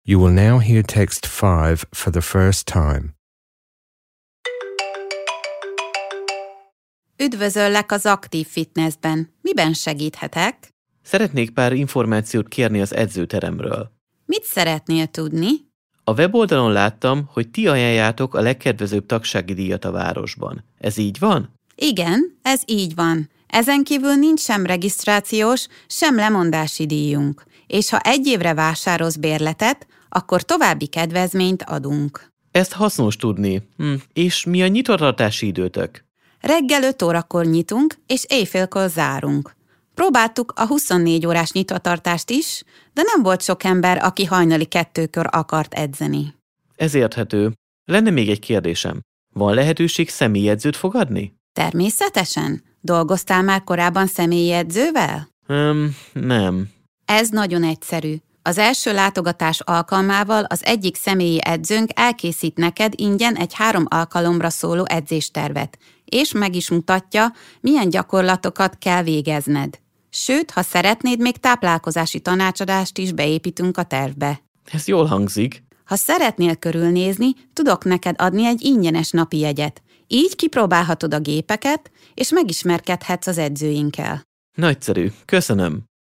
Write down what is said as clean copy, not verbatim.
You will now hear text 5 for the first time. Üdvözöllek az Aktív Fitnessben. Miben segíthetek? Szeretnék pár információt kérni az edzőteremről. Mit szeretnél tudni? A weboldalon láttam, hogy ti ajánljátok a legkedvezőbb tagsági díjat a városban. Ez így van? Igen, ez így van. Ezen kívül nincs sem regisztrációs, sem lemondási díjunk. És ha 1 évre vásárolsz bérletet, akkor további kedvezményt adunk. Ezt hasznos tudni. És mi a nyitvatartási időtök? Reggel 5 órakor nyitunk, és éjfélkor zárunk. Próbáltuk a 24 órás nyitvatartást is, de nem volt sok ember, aki hajnali 2-kor akart edzeni. Ez érthető. Lenne még egy kérdésem. Van lehetőség személyi edzőt fogadni? Természetesen. Dolgoztál már korábban személyi edzővel? Nem. Ez nagyon egyszerű. Az első látogatás alkalmával az egyik személyi edzőnk elkészít neked ingyen egy 3 alkalomra szóló edzéstervet, és meg is mutatja, milyen gyakorlatokat kell végezned. Sőt, ha szeretnéd, még táplálkozási tanácsadást is beépítünk a tervbe. Ez jól hangzik. Ha szeretnél körülnézni, tudok neked adni egy ingyenes napi jegyet. Így kipróbálhatod a gépeket, és megismerkedhetsz az edzőinkkel. Nagyszerű. Köszönöm.